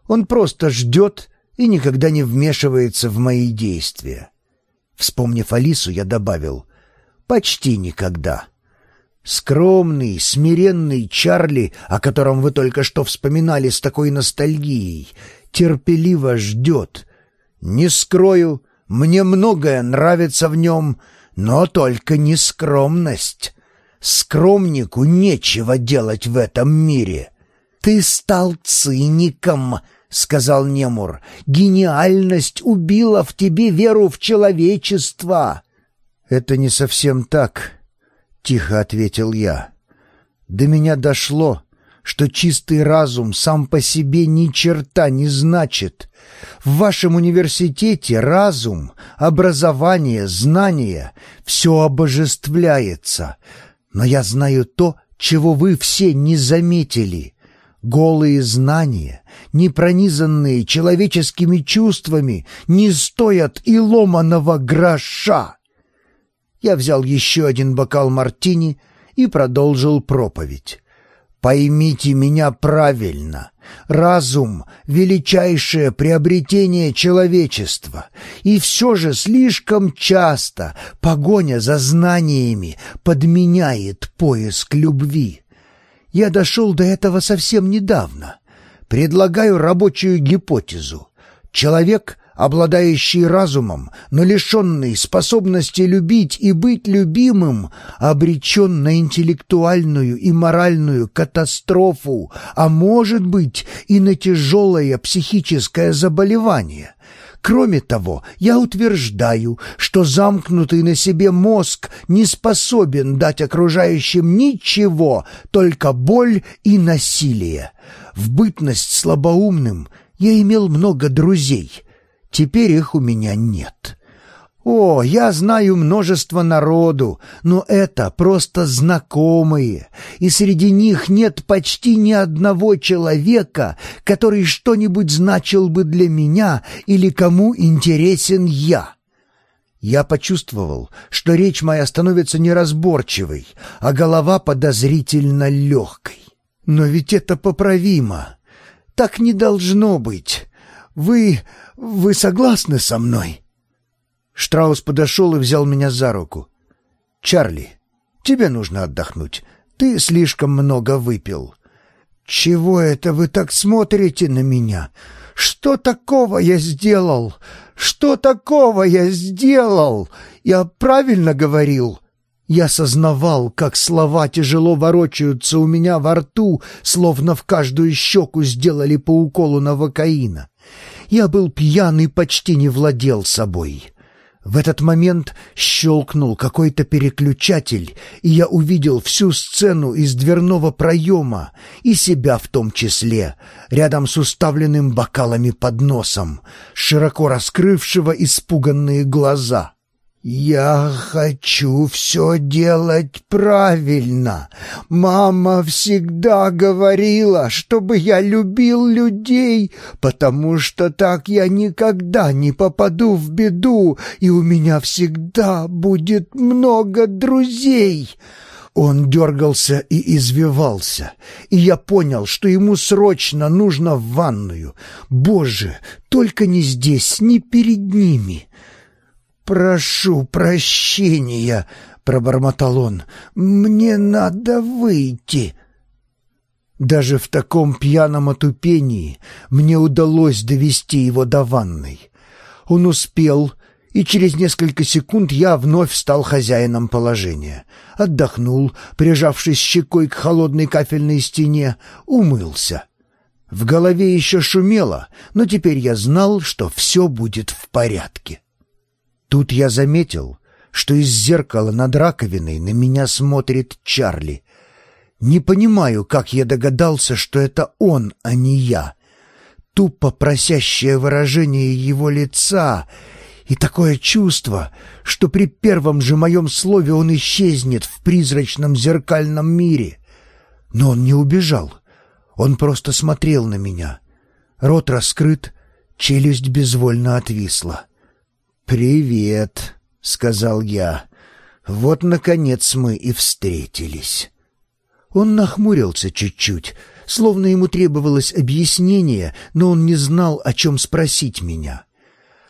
Он просто ждет и никогда не вмешивается в мои действия. Вспомнив Алису, я добавил: почти никогда. Скромный, смиренный Чарли, о котором вы только что вспоминали с такой ностальгией, терпеливо ждет. Не скрою, мне многое нравится в нем, но только не скромность. Скромнику нечего делать в этом мире. «Ты стал циником», — сказал Немур. «Гениальность убила в тебе веру в человечество». «Это не совсем так», — тихо ответил я. «До меня дошло, что чистый разум сам по себе ни черта не значит. В вашем университете разум, образование, знания — все обожествляется. Но я знаю то, чего вы все не заметили. Голые знания, не пронизанные человеческими чувствами, не стоят и ломаного гроша». Я взял еще один бокал мартини и продолжил проповедь. «Поймите меня правильно. Разум — величайшее приобретение человечества, и все же слишком часто погоня за знаниями подменяет поиск любви. Я дошел до этого совсем недавно. Предлагаю рабочую гипотезу. Человек, обладающий разумом, но лишенный способности любить и быть любимым, обречен на интеллектуальную и моральную катастрофу, а может быть и на тяжелое психическое заболевание. Кроме того, я утверждаю, что замкнутый на себе мозг не способен дать окружающим ничего, только боль и насилие. В бытность слабоумным я имел много друзей. Теперь их у меня нет. О, я знаю множество народу, но это просто знакомые, и среди них нет почти ни одного человека, который что-нибудь значил бы для меня или кому интересен я. Я почувствовал, что речь моя становится неразборчивой, а голова подозрительно легкой. Но ведь это поправимо. Так не должно быть. Вы согласны со мной?» Штраус подошел и взял меня за руку. «Чарли, тебе нужно отдохнуть. Ты слишком много выпил». «Чего это вы так смотрите на меня? Что такого я сделал? Что такого я сделал? Я правильно говорил?» Я сознавал, как слова тяжело ворочаются у меня во рту, словно в каждую щеку сделали по уколу новокаина. Я был пьян и почти не владел собой. В этот момент щелкнул какой-то переключатель, и я увидел всю сцену из дверного проема, и себя в том числе, рядом с уставленным бокалами подносом, широко раскрывшего испуганные глаза. «Я хочу все делать правильно. Мама всегда говорила, чтобы я любил людей, потому что так я никогда не попаду в беду, и у меня всегда будет много друзей». Он дергался и извивался, и я понял, что ему срочно нужно в ванную. Боже, только не здесь, не перед ними. «Прошу прощения», — пробормотал он, — «мне надо выйти». Даже в таком пьяном отупении мне удалось довести его до ванной. Он успел, и через несколько секунд я вновь стал хозяином положения. Отдохнул, прижавшись щекой к холодной кафельной стене, умылся. В голове еще шумело, но теперь я знал, что все будет в порядке. Тут я заметил, что из зеркала над раковиной на меня смотрит Чарли. Не понимаю, как я догадался, что это он, а не я. Тупо просящее выражение его лица и такое чувство, что при первом же моем слове он исчезнет в призрачном зеркальном мире. Но он не убежал, он просто смотрел на меня. Рот раскрыт, челюсть безвольно отвисла. «Привет», — сказал я. «Вот, наконец, мы и встретились». Он нахмурился чуть-чуть, словно ему требовалось объяснение, но он не знал, о чем спросить меня.